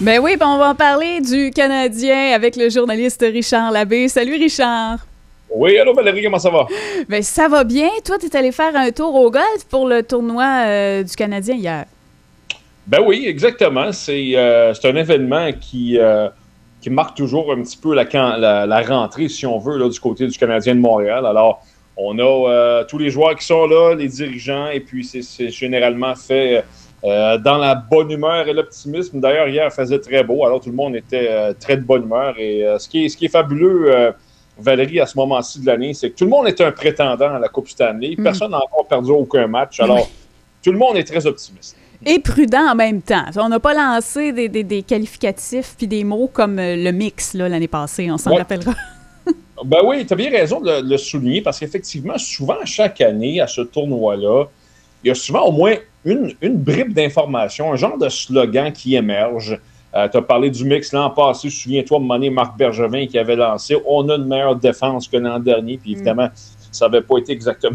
Ben oui, ben on va en parler du Canadien avec le journaliste Richard Labbé. Salut Richard! Oui, allô Valérie, comment ça va? Ben ça va bien. Toi, tu es allé faire un tour au golf pour le tournoi du Canadien hier. Ben oui, exactement. C'est un événement qui marque toujours un petit peu la rentrée, si on veut, là, du côté du Canadien de Montréal. Alors, on a tous les joueurs qui sont là, les dirigeants, et puis c'est généralement fait dans la bonne humeur et l'optimisme. D'ailleurs, hier, il faisait très beau, alors tout le monde était très de bonne humeur. Et ce qui est fabuleux, Valérie, à ce moment-ci de l'année, c'est que tout le monde est un prétendant à la Coupe Stanley. Personne n'a encore perdu aucun match. Alors, tout le monde est très optimiste. Et prudent en même temps. On n'a pas lancé des qualificatifs puis des mots comme le mix là, l'année passée, on s'en rappellera. Ben oui, tu as bien raison de le souligner parce qu'effectivement, souvent, chaque année, à ce tournoi-là, il y a souvent au moins une bribe d'information, un genre de slogan qui émerge. Tu as parlé du mix l'an passé, souviens-toi, Marc Bergevin qui avait lancé « On a une meilleure défense que l'an dernier », puis évidemment, ça n'avait pas été exactement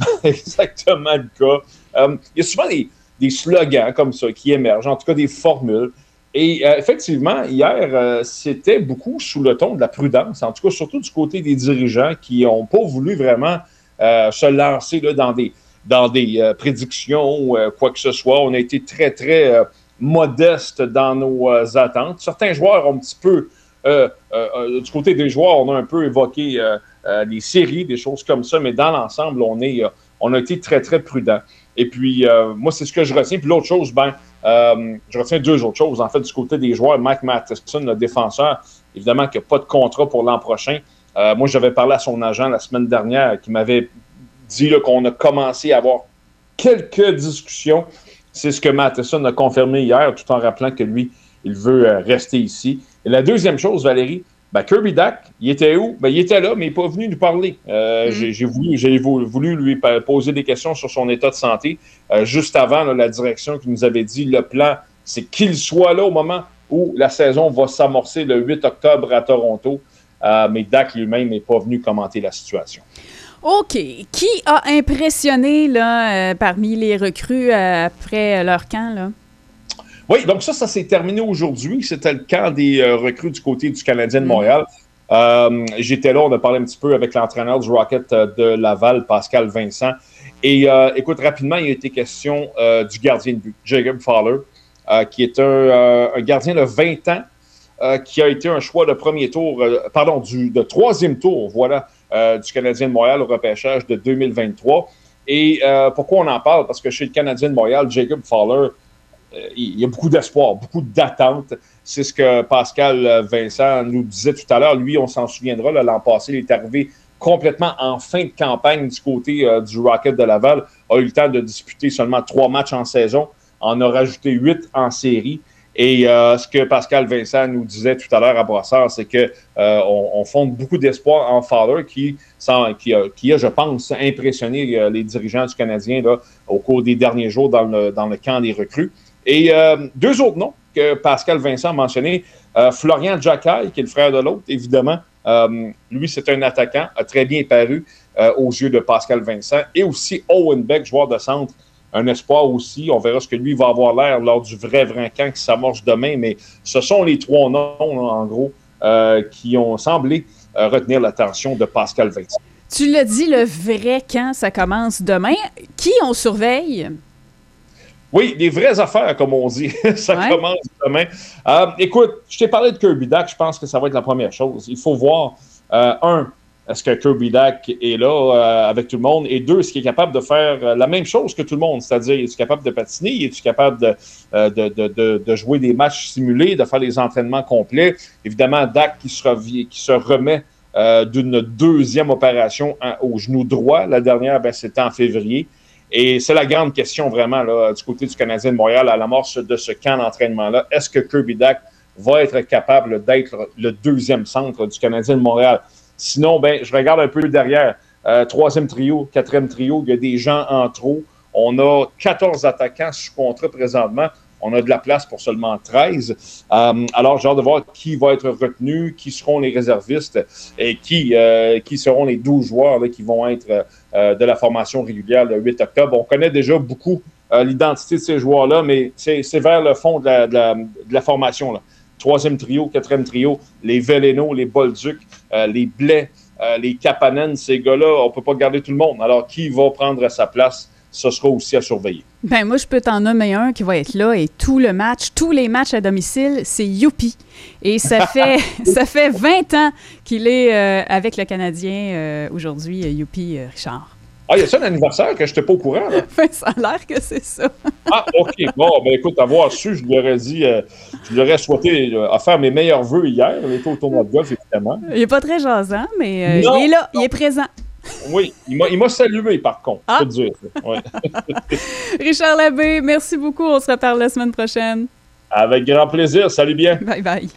le cas. Il y a souvent des slogans comme ça qui émergent, en tout cas des formules. Et effectivement, hier, c'était beaucoup sous le ton de la prudence, en tout cas surtout du côté des dirigeants qui n'ont pas voulu vraiment se lancer là, dans des prédictions ou quoi que ce soit. On a été très, très modeste dans nos attentes. Certains joueurs ont un petit peu, du côté des joueurs, on a un peu évoqué les séries, des choses comme ça, mais dans l'ensemble, on a été très, très prudent. Et puis, moi, c'est ce que je retiens. Puis l'autre chose, je retiens deux autres choses. En fait, du côté des joueurs, Mike Matheson, le défenseur, évidemment, qui n'a pas de contrat pour l'an prochain. Moi, j'avais parlé à son agent la semaine dernière qui m'avait dit là, qu'on a commencé à avoir quelques discussions. C'est ce que Matheson a confirmé hier, tout en rappelant que lui, il veut rester ici. Et la deuxième chose, Valérie, Kirby Dach, il était où? Il était là, mais il n'est pas venu nous parler. J'ai voulu lui poser des questions sur son état de santé. Juste avant, là, la direction qui nous avait dit le plan, c'est qu'il soit là au moment où la saison va s'amorcer le 8 octobre à Toronto. Mais Dach lui-même n'est pas venu commenter la situation. OK. Qui a impressionné là, parmi les recrues après leur camp, là? Oui, donc ça s'est terminé aujourd'hui. C'était le camp des recrues du côté du Canadien de Montréal. J'étais là, on a parlé un petit peu avec l'entraîneur du Rocket de Laval, Pascal Vincent. Et écoute, rapidement, il a été question du gardien de but, Jacob Fowler, qui est un gardien de 20 ans, qui a été un choix de premier tour, de troisième tour, voilà, du Canadien de Montréal au repêchage de 2023. Et pourquoi on en parle? Parce que chez le Canadien de Montréal, Jacob Fowler, il y a beaucoup d'espoir, beaucoup d'attente. C'est ce que Pascal Vincent nous disait tout à l'heure. Lui, on s'en souviendra, là, l'an passé, il est arrivé complètement en fin de campagne du côté du Rocket de Laval. A eu le temps de disputer seulement 3 matchs en saison. En a rajouté 8 en série. Et ce que Pascal Vincent nous disait tout à l'heure à Brassard, c'est qu'on fonde beaucoup d'espoir en Fowler qui a, je pense, impressionné les dirigeants du Canadien là, au cours des derniers jours dans le camp des recrues. Et deux autres noms que Pascal Vincent a mentionnés. Florian Jacquet, qui est le frère de l'autre, évidemment. Lui, c'est un attaquant, a très bien paru aux yeux de Pascal Vincent. Et aussi Owen Beck, joueur de centre, un espoir aussi. On verra ce que lui va avoir l'air lors du vrai camp qui s'amorce demain. Mais ce sont les 3 noms, là, en gros, qui ont semblé retenir l'attention de Pascal Vincent. Tu l'as dit, le vrai camp, ça commence demain. Qui on surveille? Oui, des vraies affaires, comme on dit. Ça commence demain. Écoute, je t'ai parlé de Kirby Dach. Je pense que ça va être la première chose. Il faut voir, est-ce que Kirby Dach est là avec tout le monde? Et 2, est-ce qu'il est capable de faire la même chose que tout le monde? C'est-à-dire, est-il capable de patiner? Est-il capable de jouer des matchs simulés, de faire des entraînements complets? Évidemment, Dach qui se remet d'une deuxième opération au genou droit. La dernière, c'était en février. Et c'est la grande question vraiment là, du côté du Canadien de Montréal à l'amorce de ce camp d'entraînement-là. Est-ce que Kirby Dach va être capable d'être le deuxième centre du Canadien de Montréal? Sinon, je regarde un peu derrière. 3e trio, 4e trio, il y a des gens en trop. On a 14 attaquants sous contrat présentement. On a de la place pour seulement 13. Alors, j'ai hâte de voir qui va être retenu, qui seront les réservistes et qui seront les 12 joueurs là, qui vont être de la formation régulière le 8 octobre. On connaît déjà beaucoup l'identité de ces joueurs-là, mais c'est vers le fond de la formation. Là. troisième trio, quatrième trio, les Veleno, les Bolduc, les Blais, les Kapanen, ces gars-là, on ne peut pas garder tout le monde. Alors, qui va prendre sa place? Ce sera aussi à surveiller. Ben moi, je peux t'en nommer un qui va être là et tous les matchs à domicile, c'est Youpi. Et ça fait 20 ans qu'il est avec le Canadien aujourd'hui, Youpi Richard. Ah, il y a ça un anniversaire que je n'étais pas au courant, là? Ben, ça a l'air que c'est ça. Ah, OK. Bon, ben écoute, avoir su, je lui aurais dit, je lui aurais souhaité faire mes meilleurs vœux hier. Il était au tournoi de golf, évidemment. Il n'est pas très jasant, mais il est là, il est présent. Oui, il m'a salué, par contre. Je peux te dire ça. Ouais. Richard Labbé, merci beaucoup. On se reparle la semaine prochaine. Avec grand plaisir. Salut bien. Bye bye.